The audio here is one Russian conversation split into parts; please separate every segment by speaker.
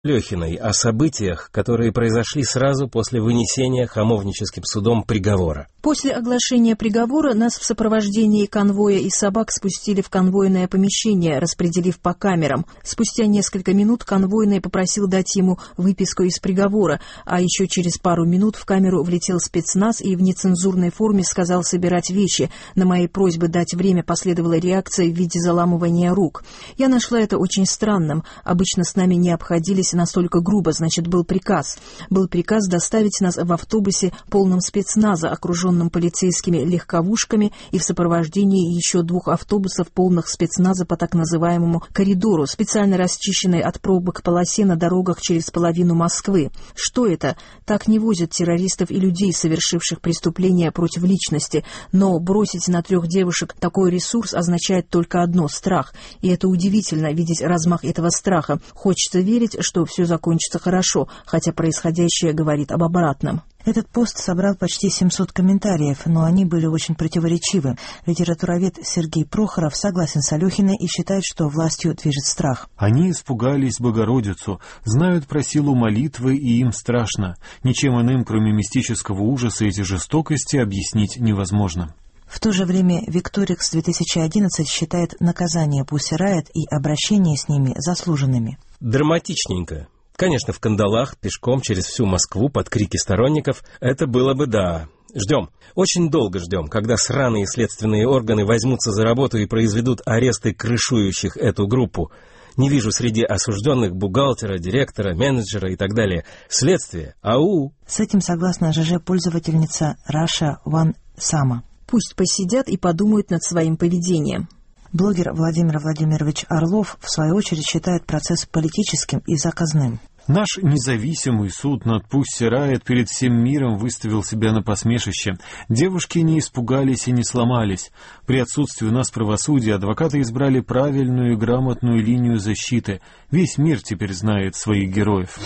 Speaker 1: Лёхиной о событиях, которые произошли сразу после вынесения хамовническим судом приговора.
Speaker 2: После оглашения приговора нас в сопровождении конвоя и собак спустили в конвойное помещение, распределив по камерам. Спустя несколько минут конвойный попросил дать ему выписку из приговора, а еще через пару минут в камеру влетел спецназ и в нецензурной форме сказал собирать вещи. На мои просьбы дать время последовала реакция в виде заламывания рук. Я нашла это очень странным. Обычно с нами не обходились настолько грубо, значит, был приказ. Был приказ доставить нас в автобусе, полном спецназа, окруженном полицейскими легковушками и в сопровождении еще 2 автобусов, полных спецназа по так называемому коридору, специально расчищенной от пробок полосе на дорогах через половину Москвы. Что это? Так не возят террористов и людей, совершивших преступления против личности. Но бросить на 3 девушек такой ресурс означает только одно — страх. И это удивительно видеть размах этого страха. Хочется верить, что все закончится хорошо, хотя происходящее говорит об обратном.
Speaker 3: Этот пост собрал почти 700 комментариев, но они были очень противоречивы. Литературовед Сергей Прохоров согласен с Алёхиной и считает, что властью движет страх.
Speaker 4: Они испугались Богородицу, знают про силу молитвы, и им страшно. Ничем иным, кроме мистического ужаса, эти жестокости объяснить невозможно.
Speaker 3: В то же время Викторикс 2011 считает наказание Pussy Riot и обращение с ними заслуженными.
Speaker 1: Драматичненько. Конечно, в кандалах, пешком через всю Москву под крики сторонников, это было бы да. Ждем. Очень долго ждем, когда сраные следственные органы возьмутся за работу и произведут аресты крышующих эту группу. Не вижу среди осужденных бухгалтера, директора, менеджера и так далее. Следствие. Ау!
Speaker 3: С этим согласна ЖЖ-пользовательница Russia One Sama.
Speaker 2: Пусть посидят и подумают над своим поведением.
Speaker 3: Блогер Владимир Владимирович Орлов, в свою очередь, считает процесс политическим и заказным.
Speaker 4: Наш независимый суд над Pussy Riot перед всем миром выставил себя на посмешище. Девушки не испугались и не сломались. При отсутствии у нас правосудия адвокаты избрали правильную и грамотную линию защиты. Весь мир теперь знает своих героев.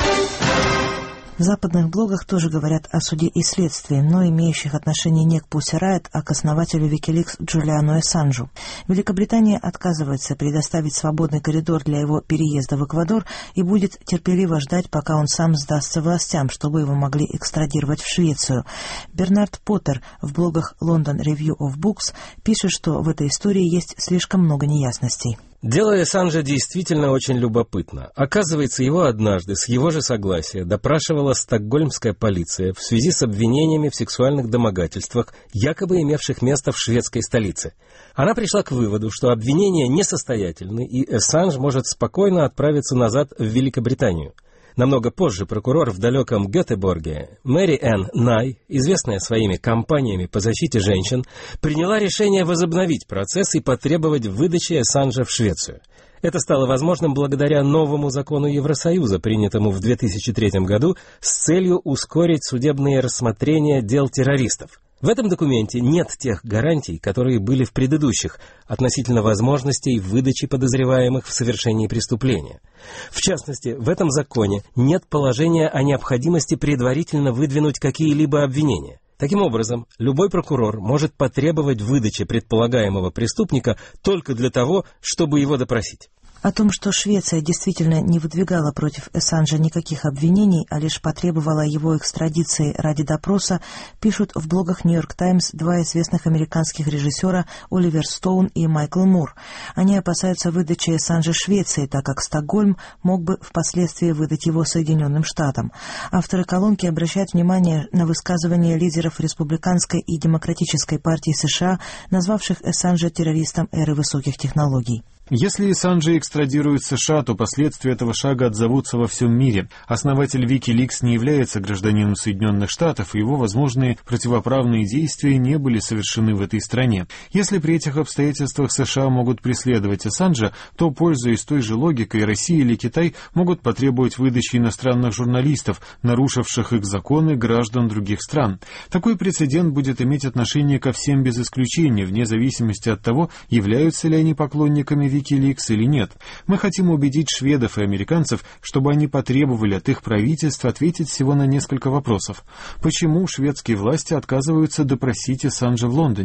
Speaker 3: В западных блогах тоже говорят о суде и следствии, но имеющих отношение не к Pussy Riot, а к основателю Wikileaks Джулиану Ассанжу. Великобритания отказывается предоставить свободный коридор для его переезда в Эквадор и будет терпеливо ждать, пока он сам сдастся властям, чтобы его могли экстрадировать в Швецию. Бернард Поттер в блогах London Review of Books пишет, что в этой истории есть слишком много неясностей.
Speaker 1: Дело Ассанжа действительно очень любопытно. Оказывается, его однажды, с его же согласия, допрашивала стокгольмская полиция в связи с обвинениями в сексуальных домогательствах, якобы имевших место в шведской столице. Она пришла к выводу, что обвинения несостоятельны, и Ассанж может спокойно отправиться назад в Великобританию. Намного позже прокурор в далеком Гетеборге Мэри Энн Най, известная своими кампаниями по защите женщин, приняла решение возобновить процесс и потребовать выдачи Ассанжа в Швецию. Это стало возможным благодаря новому закону Евросоюза, принятому в 2003 году с целью ускорить судебные рассмотрения дел террористов. В этом документе нет тех гарантий, которые были в предыдущих, относительно возможностей выдачи подозреваемых в совершении преступления. В частности, в этом законе нет положения о необходимости предварительно выдвинуть какие-либо обвинения. Таким образом, любой прокурор может потребовать выдачи предполагаемого преступника только для того, чтобы его допросить.
Speaker 3: О том, что Швеция действительно не выдвигала против Ассанжа никаких обвинений, а лишь потребовала его экстрадиции ради допроса, пишут в блогах «Нью-Йорк Таймс» 2 известных американских режиссера Оливер Стоун и Майкл Мур. Они опасаются выдачи Ассанжа Швеции, так как Стокгольм мог бы впоследствии выдать его Соединенным Штатам. Авторы колонки обращают внимание на высказывания лидеров Республиканской и Демократической партии США, назвавших Ассанжа террористом эры высоких технологий.
Speaker 4: Если Ассанжа экстрадируют в США, то последствия этого шага отзовутся во всем мире. Основатель Wikileaks не является гражданином Соединенных Штатов, и его возможные противоправные действия не были совершены в этой стране. Если при этих обстоятельствах США могут преследовать Ассанжа, то, пользуясь той же логикой, Россия или Китай могут потребовать выдачи иностранных журналистов, нарушивших их законы, граждан других стран. Такой прецедент будет иметь отношение ко всем без исключения, вне зависимости от того, являются ли они поклонниками Wikileaks или нет. Мы хотим убедить шведов и американцев, чтобы они потребовали от их правительств ответить всего на несколько вопросов. Почему шведские власти отказываются допросить Ассанжа в Лондоне?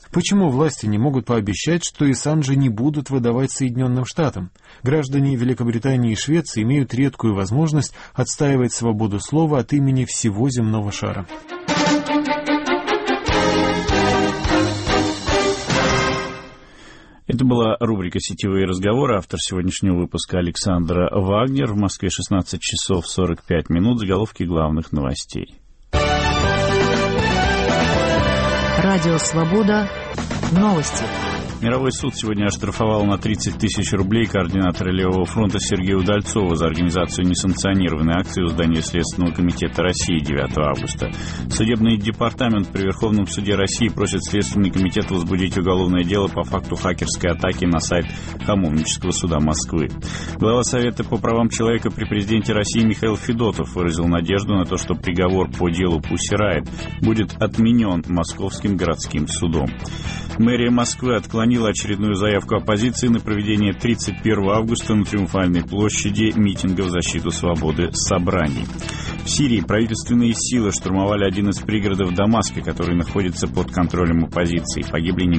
Speaker 4: Почему власти не могут пообещать, что Ассанжа не будут выдавать Соединенным Штатам? Граждане Великобритании и Швеции имеют редкую возможность отстаивать свободу слова от имени всего земного шара.
Speaker 5: Это была рубрика «Сетевые разговоры». Автор сегодняшнего выпуска Александра Вагнер. В Москве 16 часов 45 минут. Заголовки главных новостей.
Speaker 2: Радио «Свобода». Новости.
Speaker 5: Мировой суд сегодня оштрафовал на 30 тысяч рублей координатора Левого фронта Сергея Удальцова за организацию несанкционированной акции у здания Следственного комитета России 9 августа. Судебный департамент при Верховном суде России просит Следственный комитет возбудить уголовное дело по факту хакерской атаки на сайт Хамовнического суда Москвы. Глава Совета по правам человека при президенте России Михаил Федотов выразил надежду на то, что приговор по делу Pussy Riot будет отменен Московским городским судом. Мэрия Москвы отклонила очередную заявку оппозиции на проведение 31 августа на Триумфальной площади митинга в защиту свободы собраний. В Сирии правительственные силы штурмовали один из пригородов Дамаска, который находится под контролем оппозиции. Погибли